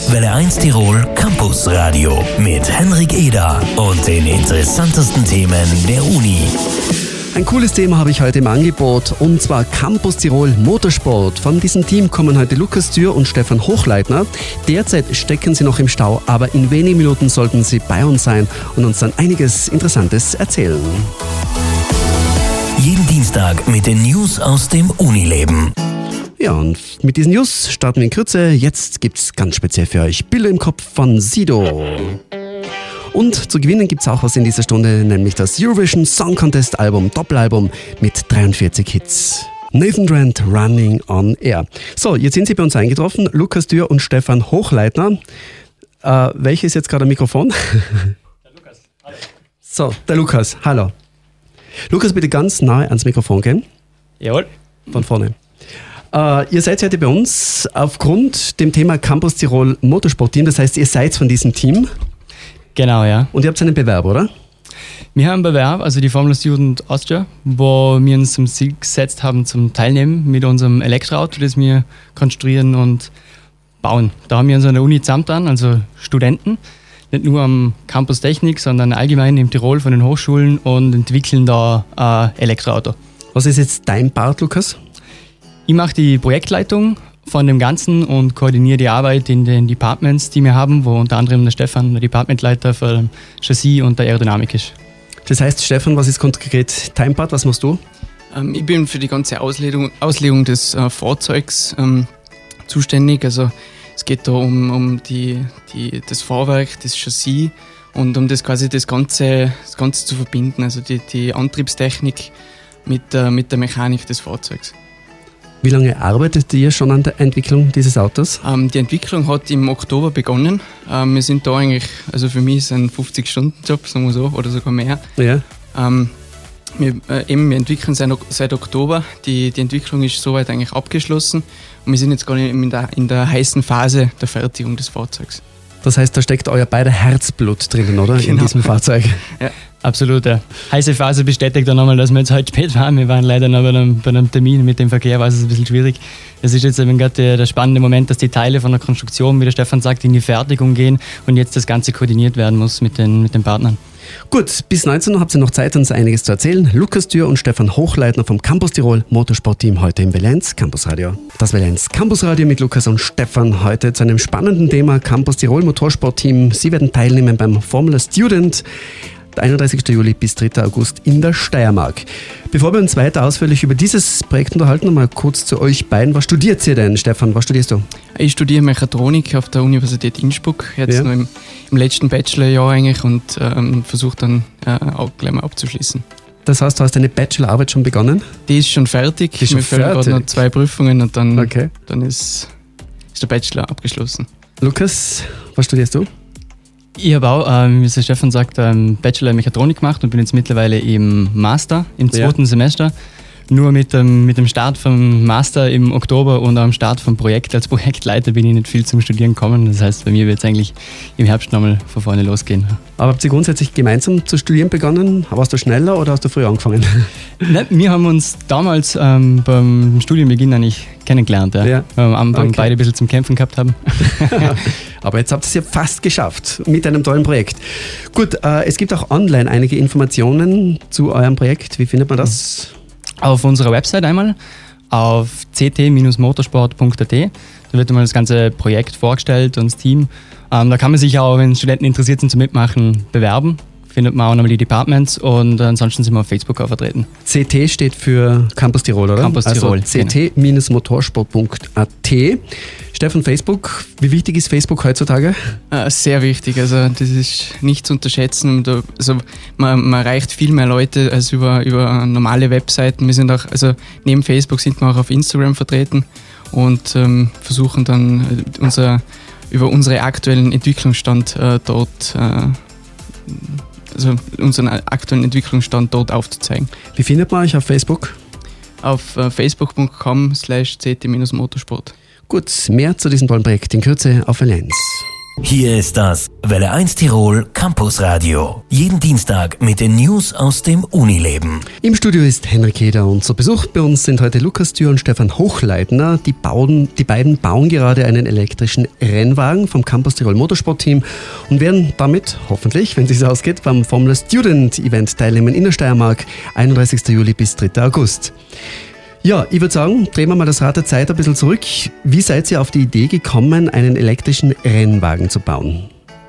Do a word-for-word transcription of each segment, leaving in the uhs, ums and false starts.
Welle eins Tirol Campus Radio mit Henrik Eder und den interessantesten Themen der Uni. Ein cooles Thema habe ich heute im Angebot, und zwar Campus Tirol Motorsport. Von diesem Team kommen heute Lukas Dürr und Stefan Hochleitner. Derzeit stecken sie noch im Stau, aber in wenigen Minuten sollten sie bei uns sein und uns dann einiges Interessantes erzählen. Jeden Dienstag mit den News aus dem Unileben. Ja, und mit diesen News starten wir in Kürze. Jetzt gibt's ganz speziell für euch Bilder im Kopf von Sido. Und zu gewinnen gibt's auch was in dieser Stunde, nämlich das Eurovision Song Contest Album, Doppelalbum mit dreiundvierzig Hits. Nathan Drent, Running on Air. So, jetzt sind sie bei uns eingetroffen, Lukas Dürr und Stefan Hochleitner. Äh, welches ist jetzt gerade am Mikrofon? Der Lukas, hallo. So, der Lukas, hallo. Lukas, bitte ganz nahe ans Mikrofon gehen. Jawohl. Von vorne. Uh, ihr seid heute bei uns aufgrund dem Thema Campus Tirol Motorsport-Team. Das heißt, ihr seid von diesem Team. Genau, ja. Und ihr habt einen Bewerb, oder? Wir haben einen Bewerb, also die Formula Student Austria, wo wir uns zum Ziel gesetzt haben, zum Teilnehmen mit unserem Elektroauto, das wir konstruieren und bauen. Da haben wir uns an der Uni zusammengetan, also Studenten, nicht nur am Campus Technik, sondern allgemein in Tirol von den Hochschulen, und entwickeln da ein Elektroauto. Was ist jetzt dein Part, Lukas? Ich mache die Projektleitung von dem Ganzen und koordiniere die Arbeit in den Departments, die wir haben, wo unter anderem der Stefan, der Departmentleiter für Chassis und der Aerodynamik ist. Das heißt, Stefan, was ist konkret dein Part? Was machst du? Ähm, ich bin für die ganze Auslegung, Auslegung des äh, Fahrzeugs ähm, zuständig. Also es geht da um, um die, die, das Fahrwerk, das Chassis und um das quasi das Ganze, das Ganze zu verbinden, also die, die Antriebstechnik mit, äh, mit der Mechanik des Fahrzeugs. Wie lange arbeitet ihr schon an der Entwicklung dieses Autos? Ähm, die Entwicklung hat im Oktober begonnen. Ähm, wir sind da eigentlich, also für mich ist es ein fünfzig-Stunden-Job, sagen wir so, oder sogar mehr. Ja. Ähm, wir, äh, eben, wir entwickeln seit, seit Oktober. Die, die Entwicklung ist soweit eigentlich abgeschlossen und wir sind jetzt gerade in der, in der heißen Phase der Fertigung des Fahrzeugs. Das heißt, da steckt euer beider Herzblut drinnen, oder? Genau. In diesem Fahrzeug. Ja. Absolut, ja. Heiße Phase bestätigt dann nochmal, dass wir jetzt heute spät waren. Wir waren leider noch bei einem, bei einem Termin mit dem Verkehr, war es ein bisschen schwierig. Es ist jetzt eben gerade der, der spannende Moment, dass die Teile von der Konstruktion, wie der Stefan sagt, in die Fertigung gehen und jetzt das Ganze koordiniert werden muss mit den, mit den Partnern. Gut, bis neunzehn Uhr habt ihr noch Zeit, uns einiges zu erzählen. Lukas Dürr und Stefan Hochleitner vom Campus Tirol Motorsport-Team heute im Welle eins Campus Radio. Das Welle eins Campus Radio mit Lukas und Stefan heute zu einem spannenden Thema Campus Tirol Motorsport-Team. Sie werden teilnehmen beim Formula Student. einunddreißigsten Juli bis dritten August in der Steiermark. Bevor wir uns weiter ausführlich über dieses Projekt unterhalten, noch mal kurz zu euch beiden. Was studiert ihr denn, Stefan? Was studierst du? Ich studiere Mechatronik auf der Universität Innsbruck, jetzt ja. noch im, im letzten Bachelorjahr eigentlich, und ähm, versuche dann äh, auch gleich mal abzuschließen. Das heißt, du hast deine Bachelorarbeit schon begonnen? Die ist schon fertig. Die ist schon Wir fehlen fertig? gerade noch zwei Prüfungen und dann, Okay. dann ist, ist der Bachelor abgeschlossen. Lukas, was studierst du? Ich habe auch, ähm, wie der Stefan sagt, ähm, Bachelor in Mechatronik gemacht und bin jetzt mittlerweile im Master, im zweiten Ja. Semester. Nur mit dem, mit dem Start vom Master im Oktober und am Start vom Projekt als Projektleiter bin ich nicht viel zum Studieren gekommen. Das heißt, bei mir wird es eigentlich im Herbst nochmal von vorne losgehen. Aber habt ihr grundsätzlich gemeinsam zu studieren begonnen? Warst du schneller oder hast du früher angefangen? Ne, wir haben uns damals ähm, beim Studienbeginn eigentlich kennengelernt. Ja. Ja. Weil wir am Anfang Okay. beide ein bisschen zum Kämpfen gehabt haben. Aber jetzt habt ihr es ja fast geschafft mit einem tollen Projekt. Gut, äh, es gibt auch online einige Informationen zu eurem Projekt. Wie findet man das? Auf unserer Website einmal, auf c t motorsport punkt a t. Da wird einmal das ganze Projekt vorgestellt und das Team. Ähm, da kann man sich auch, wenn Studenten interessiert sind zum Mitmachen, bewerben. Findet man auch nochmal die Departments, und ansonsten sind wir auf Facebook auch vertreten. C T steht für Campus Tirol, oder? Campus Tirol, Also c t motorsport punkt a t. Stefan, Facebook, wie wichtig ist Facebook heutzutage? Äh, sehr wichtig, also das ist nicht zu unterschätzen. Da, also man, man erreicht viel mehr Leute als über, über normale Webseiten. Wir sind auch, also neben Facebook sind wir auch auf Instagram vertreten und ähm, versuchen dann unser, über unseren aktuellen Entwicklungsstand äh, dort äh, also unseren aktuellen Entwicklungsstand dort aufzuzeigen. Wie findet man euch auf Facebook? Auf äh, facebook punkt com slash c t motorsport. Gut, mehr zu diesem tollen Projekt in Kürze auf Welle eins. Hier ist das Welle eins Tirol Campus Radio. Jeden Dienstag mit den News aus dem Unileben. Im Studio ist Henrik Eder und zu Besuch bei uns sind heute Lukas Dürr und Stefan Hochleitner. Die, bauen, die beiden bauen gerade einen elektrischen Rennwagen vom Campus Tirol Motorsport-Team und werden damit hoffentlich, wenn es sich ausgeht, beim Formula Student Event teilnehmen in der Steiermark, einunddreißigsten Juli bis dritten August. Ja, ich würde sagen, drehen wir mal das Rad der Zeit ein bisschen zurück. Wie seid ihr auf die Idee gekommen, einen elektrischen Rennwagen zu bauen?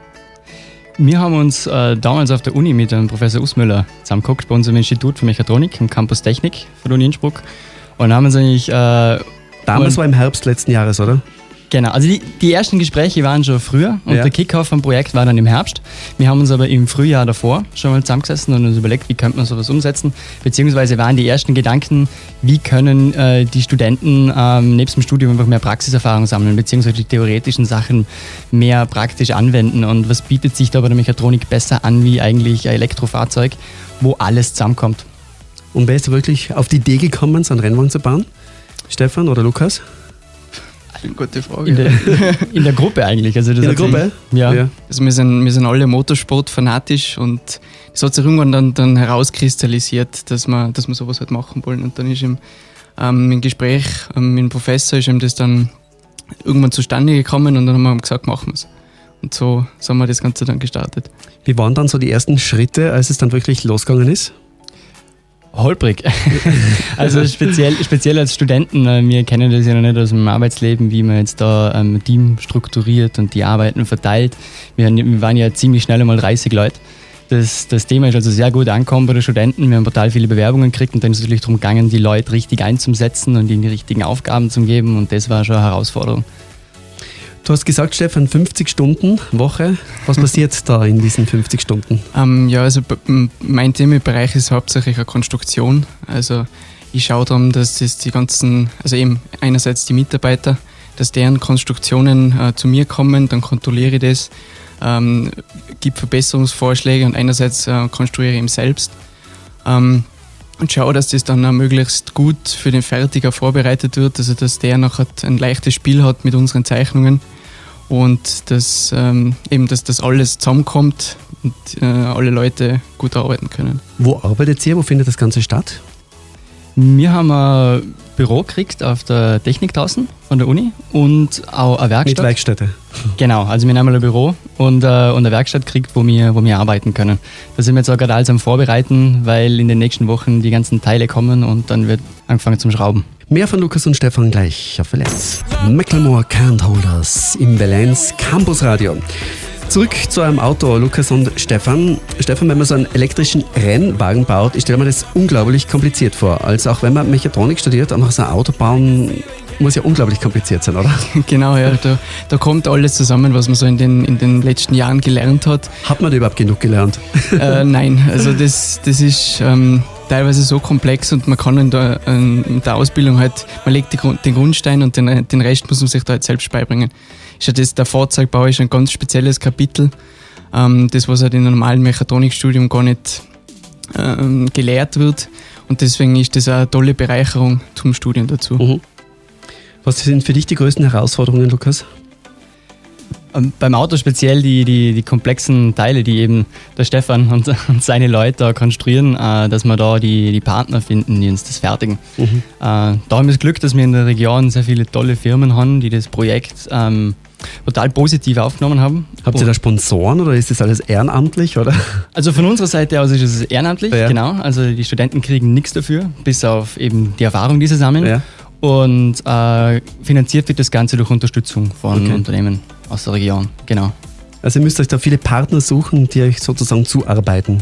Wir haben uns äh, damals auf der Uni mit dem Professor Usmüller zusammengeguckt, bei unserem Institut für Mechatronik im Campus Technik von der Uni Innsbruck. Und haben uns eigentlich... Äh, Damals war im Herbst letzten Jahres, oder? Genau, also die, die ersten Gespräche waren schon früher und ja. der Kickoff vom Projekt war dann im Herbst. Wir haben uns aber im Frühjahr davor schon mal zusammengesessen und uns überlegt, wie könnte man sowas umsetzen, beziehungsweise waren die ersten Gedanken, wie können äh, die Studenten ähm, nebst dem Studium einfach mehr Praxiserfahrung sammeln, beziehungsweise die theoretischen Sachen mehr praktisch anwenden und was bietet sich da bei der Mechatronik besser an wie eigentlich ein Elektrofahrzeug, wo alles zusammenkommt. Und wer ist da wirklich auf die Idee gekommen, so einen Rennwagen zu bauen? Stefan oder Lukas? Eine gute Frage. In der, in der Gruppe eigentlich. Also das in der Gruppe? Ja. ja. Also wir sind, wir sind alle Motorsport fanatisch und es hat sich irgendwann dann, dann herauskristallisiert, dass wir, dass wir sowas halt machen wollen. Und dann ist im, ähm, im Gespräch ähm, mit dem Professor ist ihm das dann irgendwann zustande gekommen und dann haben wir gesagt, machen wir es. Und so, so haben wir das Ganze dann gestartet. Wie waren dann so die ersten Schritte, als es dann wirklich losgegangen ist? Holprig. Also speziell, speziell als Studenten, wir kennen das ja noch nicht aus dem Arbeitsleben, wie man jetzt da ein ähm, Team strukturiert und die Arbeiten verteilt. Wir, wir waren ja ziemlich schnell einmal dreißig Leute. Das, das Thema ist also sehr gut angekommen bei den Studenten. Wir haben total viele Bewerbungen gekriegt und dann ist es natürlich darum gegangen, die Leute richtig einzusetzen und ihnen die richtigen Aufgaben zu geben und das war schon eine Herausforderung. Du hast gesagt, Stefan, fünfzig Stunden Woche. Was passiert da in diesen fünfzig Stunden? Ähm, ja, also mein Themenbereich ist hauptsächlich eine Konstruktion. Also ich schaue darum, dass das die ganzen, also eben einerseits die Mitarbeiter, dass deren Konstruktionen äh, zu mir kommen, dann kontrolliere ich das, ähm, gebe Verbesserungsvorschläge und einerseits äh, konstruiere ich eben selbst. Ähm, und schaue, dass das dann auch möglichst gut für den Fertiger vorbereitet wird, also dass der nachher ein leichtes Spiel hat mit unseren Zeichnungen und dass ähm, eben, dass das alles zusammenkommt und äh, alle Leute gut arbeiten können. Wo arbeitet ihr? Wo findet das Ganze statt? Wir haben ein Büro gekriegt auf der Technik draußen von der Uni und auch eine Werkstatt. Mit Werkstätte. Genau, also wir haben einmal ein Büro und, äh, und eine Werkstatt gekriegt, wo wir, wo wir arbeiten können. Da sind wir jetzt auch gerade alles am Vorbereiten, weil in den nächsten Wochen die ganzen Teile kommen und dann wird angefangen zum Schrauben. Mehr von Lukas und Stefan gleich auf Welle eins. Macklemore Can't Hold Us im Welle eins Campus Radio. Zurück zu einem Auto, Lukas und Stefan. Stefan, wenn man so einen elektrischen Rennwagen baut, ich stelle mir das unglaublich kompliziert vor. Also auch wenn man Mechatronik studiert, einfach so ein Auto bauen, muss ja unglaublich kompliziert sein, oder? Genau, ja. Da, da kommt alles zusammen, was man so in den, in den letzten Jahren gelernt hat. Hat man da überhaupt genug gelernt? Äh, nein, also das, das ist ähm, teilweise so komplex und man kann in der, in der Ausbildung halt, man legt die, den Grundstein und den, den Rest muss man sich da halt selbst beibringen. Ist ja das, der Fahrzeugbau ist ein ganz spezielles Kapitel, ähm, das was halt in einem normalen Mechatronikstudium gar nicht ähm, gelehrt wird und deswegen ist das eine tolle Bereicherung zum Studium dazu. Mhm. Was sind für dich die größten Herausforderungen, Lukas? Ähm, beim Auto speziell die, die, die komplexen Teile, die eben der Stefan und, und seine Leute da konstruieren, äh, dass wir da die, die Partner finden, die uns das fertigen. Mhm. Äh, da haben wir das Glück, dass wir in der Region sehr viele tolle Firmen haben, die das Projekt ähm, total positiv aufgenommen haben. Habt ihr da Sponsoren oder ist das alles ehrenamtlich? Oder? Also von unserer Seite aus ist es ehrenamtlich, ja. Genau. Also die Studenten kriegen nichts dafür, bis auf eben die Erfahrung, die sie sammeln. Ja. Und äh, finanziert wird das Ganze durch Unterstützung von okay. Unternehmen aus der Region, genau. Also ihr müsst euch da viele Partner suchen, die euch sozusagen zuarbeiten.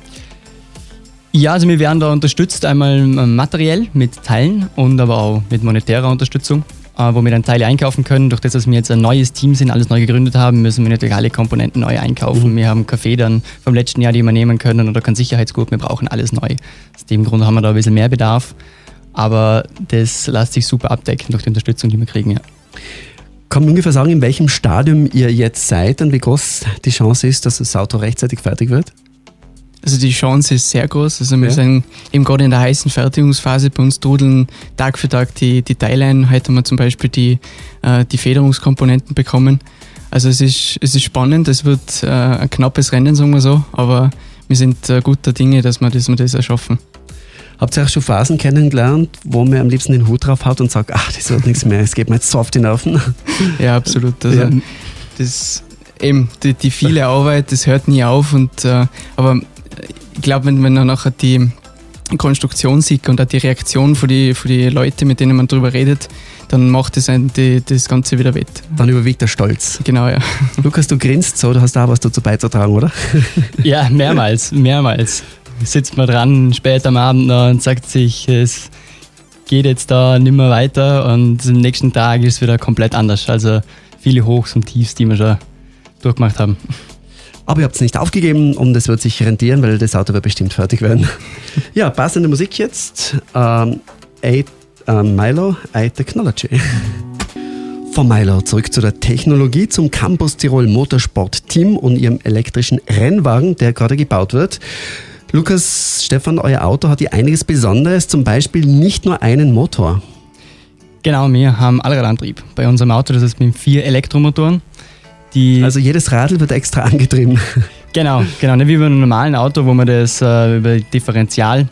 Ja, also wir werden da unterstützt, einmal materiell mit Teilen und aber auch mit monetärer Unterstützung, äh, wo wir dann Teile einkaufen können. Durch das, dass wir jetzt ein neues Team sind, alles neu gegründet haben, müssen wir natürlich alle Komponenten neu einkaufen. Mhm. Wir haben Kaffeedern vom letzten Jahr, die wir nehmen können oder kein Sicherheitsgurt, wir brauchen alles neu. Aus dem Grund haben wir da ein bisschen mehr Bedarf. Aber das lässt sich super abdecken durch die Unterstützung, die wir kriegen, ja. Kann man ungefähr sagen, in welchem Stadium ihr jetzt seid und wie groß die Chance ist, dass das Auto rechtzeitig fertig wird? Also die Chance ist sehr groß. Also wir ja. sind eben gerade in der heißen Fertigungsphase. Bei uns trudeln Tag für Tag die, die Teile ein. Heute haben wir zum Beispiel die, äh, die Federungskomponenten bekommen. Also es ist, es ist spannend, es wird äh, ein knappes Rennen, sagen wir so, aber wir sind äh, guter Dinge, dass wir, dass wir das erschaffen. Habt ihr auch schon Phasen kennengelernt, wo man am liebsten den Hut drauf hat und sagt, ach, das wird nichts mehr, es geht mir jetzt so auf die Nerven? Ja, absolut. Also ja. Das, eben, die, die viele Arbeit, das hört nie auf. Und, äh, aber ich glaube, wenn man dann nachher die Konstruktion sieht und auch die Reaktion von den von die Leuten, mit denen man darüber redet, dann macht das, ein, die, das Ganze wieder wett. Dann überwiegt der Stolz. Genau, ja. Lukas, du grinst so, du hast da was dazu beizutragen, oder? Ja, mehrmals, mehrmals. Sitzt man dran später am Abend noch und sagt sich, es geht jetzt da nicht mehr weiter und am nächsten Tag ist es wieder komplett anders. Also viele Hochs und Tiefs, die wir schon durchgemacht haben. Aber ihr habt es nicht aufgegeben und es wird sich rentieren, weil das Auto wird bestimmt fertig werden. Ja, passende Musik jetzt. Ähm, A, äh, Milo, iTechnology. Von Milo zurück zu der Technologie, zum Campus Tirol Motorsport Team und ihrem elektrischen Rennwagen, der gerade gebaut wird. Lukas, Stefan, euer Auto hat ja einiges Besonderes, zum Beispiel nicht nur einen Motor. Genau, wir haben Allradantrieb bei unserem Auto, das ist mit vier Elektromotoren. Die also jedes Radl wird extra angetrieben. Genau, genau, nicht wie bei einem normalen Auto, wo man das äh, über Differential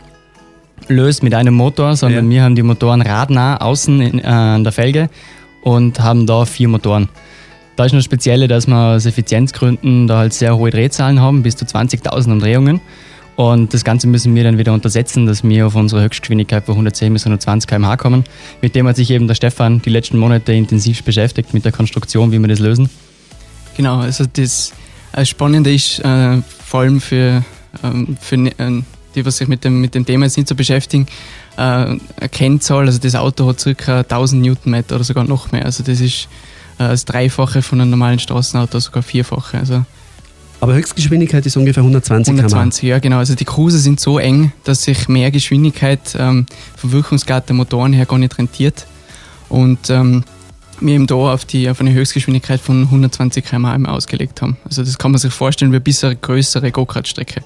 löst mit einem Motor, sondern ja. wir haben die Motoren radnah außen in, äh, an der Felge und haben da vier Motoren. Da ist noch das Spezielle, dass wir aus Effizienzgründen da halt sehr hohe Drehzahlen haben, bis zu zwanzigtausend Umdrehungen. Und das Ganze müssen wir dann wieder untersetzen, dass wir auf unsere Höchstgeschwindigkeit von hundertzehn bis hundertzwanzig Kilometer pro Stunde kommen. Mit dem hat sich eben der Stefan die letzten Monate intensiv beschäftigt, mit der Konstruktion, wie wir das lösen. Genau, also das Spannende ist äh, vor allem für, ähm, für äh, die, was sich mit dem, mit dem Thema jetzt nicht so beschäftigen, äh, eine Kennzahl, also das Auto hat ca. tausend Newtonmeter oder sogar noch mehr. Also das ist äh, das Dreifache von einem normalen Straßenauto, sogar Vierfache. Also aber Höchstgeschwindigkeit ist ungefähr hundertzwanzig Kilometer pro Stunde. hundertzwanzig, ja genau. Also die Cruiser sind so eng, dass sich mehr Geschwindigkeit ähm, vom Wirkungsgrad der Motoren her gar nicht rentiert. Und ähm, wir eben da auf, die, auf eine Höchstgeschwindigkeit von hundertzwanzig Kilometer pro Stunde ausgelegt haben. Also das kann man sich vorstellen wie bis eine größere Go-Kart-Strecke.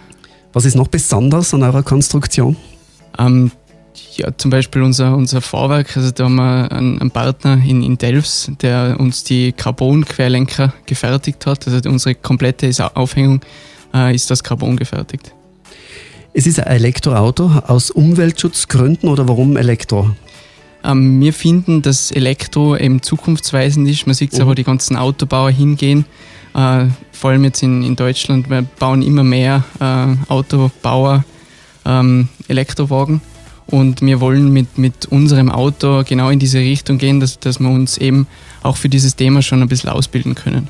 Was ist noch besonders an eurer Konstruktion? Ähm, ja, zum Beispiel unser, unser Fahrwerk, also da haben wir einen, einen Partner in, in Delfs, der uns die Carbon-Querlenker gefertigt hat. Also unsere komplette Aufhängung äh, ist aus Carbon gefertigt. Es ist ein Elektroauto aus Umweltschutzgründen oder warum Elektro? Ähm, wir finden, dass Elektro eben zukunftsweisend ist. Man sieht es, mhm. wo die ganzen Autobauer hingehen. Äh, vor allem jetzt in, in Deutschland, wir bauen immer mehr äh, Autobauer ähm, Elektrowagen. Und wir wollen mit, mit unserem Auto genau in diese Richtung gehen, dass, dass wir uns eben auch für dieses Thema schon ein bisschen ausbilden können.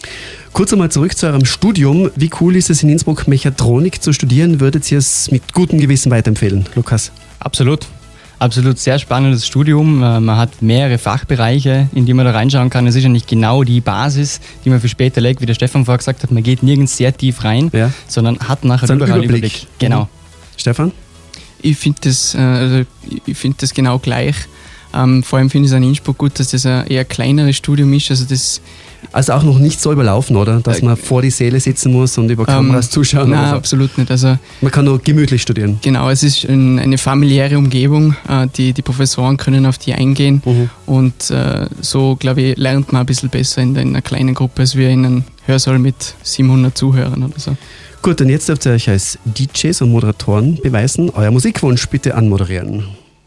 Kurz einmal zurück zu eurem Studium. Wie cool ist es in Innsbruck, Mechatronik zu studieren? Würdet ihr es mit gutem Gewissen weiterempfehlen, Lukas? Absolut. Absolut sehr spannendes Studium. Man hat mehrere Fachbereiche, in die man da reinschauen kann. Es ist ja nicht genau die Basis, die man für später legt, wie der Stefan vorher gesagt hat. Man geht nirgends sehr tief rein, ja. sondern hat nachher so überall Überblick. Überblick. Genau. Mhm. Stefan? Ich finde das, äh, ich find das genau gleich. Ähm, vor allem finde ich es an Innsbruck gut, dass das ein eher kleineres Studium ist. Also, das also auch noch nicht so überlaufen, oder? Dass man vor die Säle sitzen muss und über Kameras ähm, zuschauen? Nein, oder so. Absolut nicht. Also, man kann nur gemütlich studieren. Genau, es ist ein, eine familiäre Umgebung. Äh, die, die Professoren können auf die eingehen. Mhm. Und äh, so, glaube ich, lernt man ein bisschen besser in, in einer kleinen Gruppe, als wir in einem Hörsaal mit siebenhundert Zuhörern oder so. Gut, und jetzt dürft ihr euch als D Js und Moderatoren beweisen. Euer Musikwunsch bitte anmoderieren.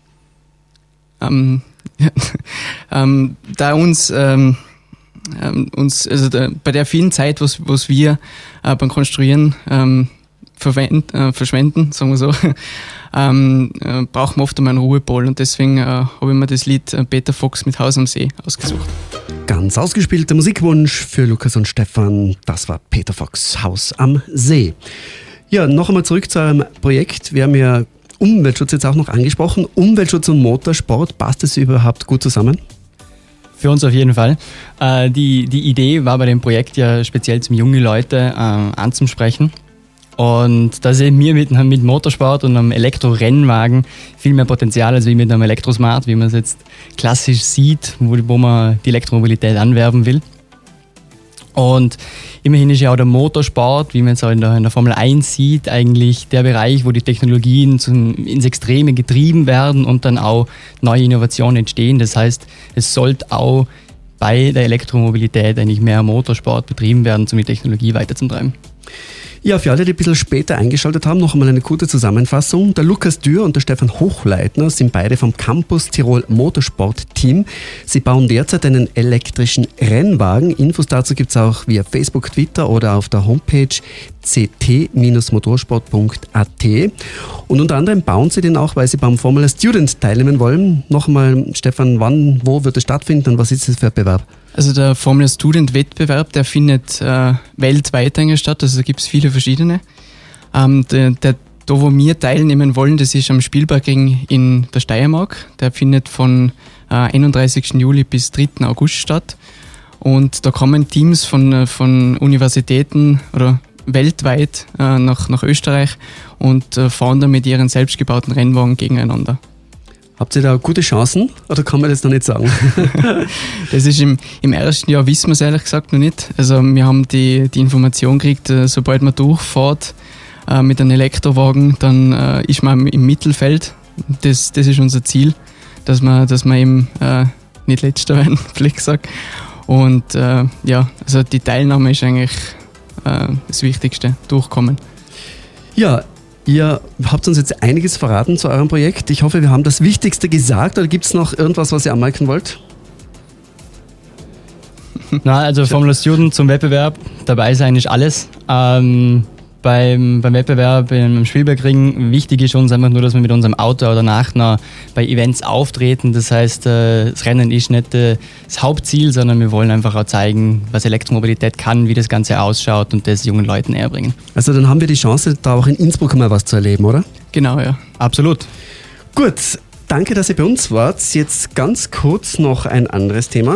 Ähm, ähm, da uns, ähm, uns also da, bei der vielen Zeit, was, was wir äh, beim Konstruieren ähm, verwend, äh, verschwenden, sagen wir so, ähm, äh, brauchen wir oft einmal einen Ruhepol. Und deswegen äh, habe ich mir das Lied äh, Peter Fox mit Haus am See ausgesucht. Ganz ausgespielter Musikwunsch für Lukas und Stefan. Das war Peter Fox, Haus am See. Ja, noch einmal zurück zu eurem Projekt. Wir haben ja Umweltschutz jetzt auch noch angesprochen. Umweltschutz und Motorsport, passt das überhaupt gut zusammen? Für uns auf jeden Fall. Äh, die, die Idee war bei dem Projekt ja speziell zum junge Leute äh, anzusprechen. Und da sehen wir mit, mit Motorsport und einem Elektro-Rennwagen viel mehr Potenzial als wie mit einem Elektrosmart, wie man es jetzt klassisch sieht, wo, wo man die Elektromobilität anwerben will. Und immerhin ist ja auch der Motorsport, wie man jetzt auch in der, in der Formel eins sieht, eigentlich der Bereich, wo die Technologien zum, ins Extreme getrieben werden und dann auch neue Innovationen entstehen. Das heißt, es sollte auch bei der Elektromobilität eigentlich mehr Motorsport betrieben werden, um die Technologie weiterzutreiben. Ja, für alle, die ein bisschen später eingeschaltet haben, noch einmal eine kurze Zusammenfassung. Der Lukas Dürr und der Stefan Hochleitner sind beide vom Campus Tirol Motorsport Team. Sie bauen derzeit einen elektrischen Rennwagen. Infos dazu gibt es auch via Facebook, Twitter oder auf der Homepage c t motorsport punkt a t. Und unter anderem bauen sie den auch, weil sie beim Formula Student teilnehmen wollen. Nochmal, Stefan, wann, wo wird es stattfinden und was ist das für ein Bewerb? Also der Formula Student Wettbewerb, der findet äh, weltweit eigentlich statt, also da gibt es viele verschiedene. Ähm, der, der, da wo wir teilnehmen wollen, das ist am Spielbergring in der Steiermark. Der findet von äh, einunddreißigsten Juli bis dritten August statt. Und da kommen Teams von, von Universitäten oder weltweit äh, nach, nach Österreich und äh, fahren dann mit ihren selbstgebauten Rennwagen gegeneinander. Habt ihr da gute Chancen oder kann man das noch nicht sagen? Das ist im, im ersten Jahr wissen wir es ehrlich gesagt noch nicht. Also wir haben die, die Information gekriegt, äh, sobald man durchfährt äh, mit einem Elektrowagen, dann äh, ist man im Mittelfeld. Das, das ist unser Ziel, dass wir, dass wir eben äh, nicht Letzter werden, vielleicht gesagt. Und äh, ja, also die Teilnahme ist eigentlich äh, das Wichtigste, durchkommen. Ja, ihr habt uns jetzt einiges verraten zu eurem Projekt. Ich hoffe, wir haben das Wichtigste gesagt. Oder gibt es noch irgendwas, was ihr anmerken wollt? Na, also Formula Student zum Wettbewerb, dabei sein ist alles. Ähm, beim, beim Wettbewerb im Spielbergring, wichtig ist uns einfach nur, dass wir mit unserem Auto oder danach noch bei Events auftreten. Das heißt, äh, das Rennen ist nicht äh, das Hauptziel, sondern wir wollen einfach auch zeigen, was Elektromobilität kann, wie das Ganze ausschaut und das jungen Leuten näher bringen. Also dann haben wir die Chance, da auch in Innsbruck mal was zu erleben, oder? Genau, ja. Absolut. Gut, danke, dass ihr bei uns wart. Jetzt ganz kurz noch ein anderes Thema.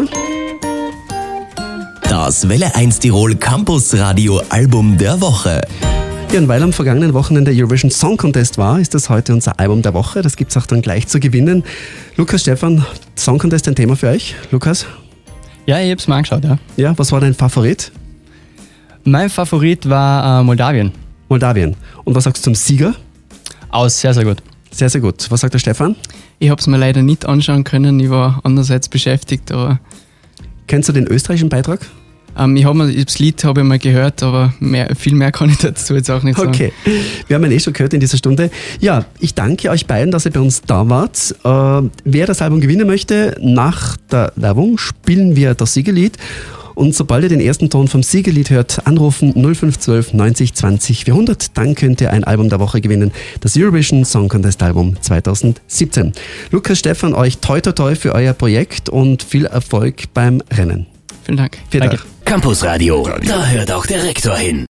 Das Welle eins Tirol Campus Radio Album der Woche. Ja, und weil am vergangenen Wochenende der Eurovision Song Contest war, ist das heute unser Album der Woche. Das gibt es auch dann gleich zu gewinnen. Lukas, Stefan, Song Contest ein Thema für euch? Lukas? Ja, ich habe es mal angeschaut, ja. Ja, was war dein Favorit? Mein Favorit war äh, Moldawien. Moldawien. Und was sagst du zum Sieger? Aus, sehr, sehr gut. Sehr, sehr gut. Was sagt der Stefan? Ich habe es mir leider nicht anschauen können, ich war andererseits beschäftigt, aber... Kennst du den österreichischen Beitrag? Ähm, ich habe das Lied habe ich mal gehört, aber mehr, viel mehr kann ich dazu jetzt auch nicht sagen. Okay, wir haben ihn eh schon gehört in dieser Stunde. Ja, ich danke euch beiden, dass ihr bei uns da wart. Äh, wer das Album gewinnen möchte, nach der Werbung spielen wir das Siegerlied. Und sobald ihr den ersten Ton vom Siegerlied hört, anrufen null fünf eins zwei neunzig zwanzig vierhundert. Dann könnt ihr ein Album der Woche gewinnen, das Eurovision Song Contest Album zwanzig siebzehn. Lukas, Stefan, euch toi toi toi für euer Projekt und viel Erfolg beim Rennen. Vielen Dank. Vielen Dank. Campus Radio, da hört auch der Rektor hin.